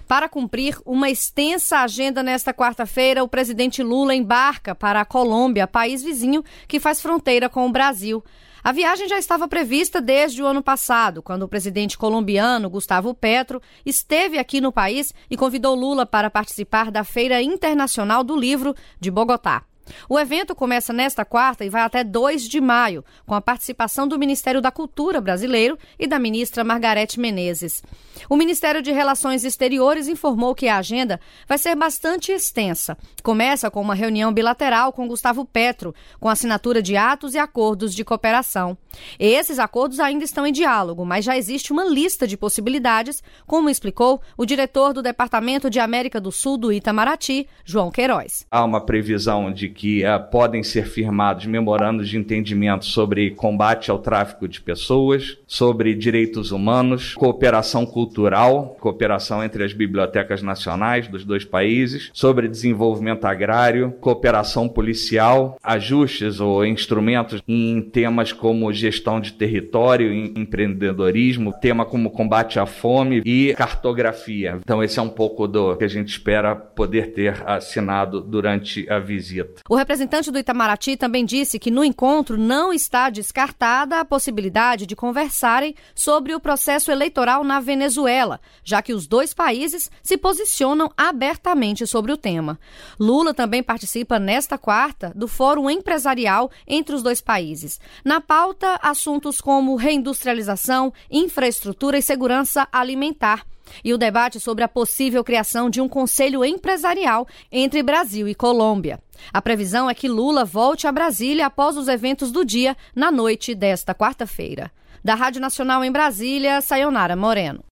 Para cumprir uma extensa agenda nesta quarta-feira, o presidente Lula embarca para a Colômbia, país vizinho que faz fronteira com o Brasil. A viagem já estava prevista desde o ano passado, quando o presidente colombiano, Gustavo Petro, esteve aqui no país e convidou Lula para participar da Feira Internacional do Livro de Bogotá. O evento começa nesta quarta e vai até 2 de maio, com a participação do Ministério da Cultura brasileiro e da ministra Margarete Menezes. O Ministério de Relações Exteriores informou que a agenda vai ser bastante extensa. Começa com uma reunião bilateral com Gustavo Petro, com assinatura de atos e acordos de cooperação. Esses acordos ainda estão em diálogo, mas já existe uma lista de possibilidades, como explicou o diretor do Departamento de América do Sul do Itamaraty, João Queiroz. Há uma previsão de que podem ser firmados memorandos de entendimento sobre combate ao tráfico de pessoas, sobre direitos humanos, cooperação cultural, cooperação entre as bibliotecas nacionais dos 2 países, sobre desenvolvimento agrário, cooperação policial, ajustes ou instrumentos em temas como gestão de território, empreendedorismo, tema como combate à fome e cartografia. Então esse é um pouco do que a gente espera poder ter assinado durante a visita. O representante do Itamaraty também disse que no encontro não está descartada a possibilidade de conversarem sobre o processo eleitoral na Venezuela, já que os 2 países se posicionam abertamente sobre o tema. Lula também participa nesta quarta do Fórum Empresarial entre os 2 países. Na pauta, assuntos como reindustrialização, infraestrutura e segurança alimentar. E o debate sobre a possível criação de um conselho empresarial entre Brasil e Colômbia. A previsão é que Lula volte a Brasília após os eventos do dia, na noite desta quarta-feira. Da Rádio Nacional em Brasília, Sayonara Moreno.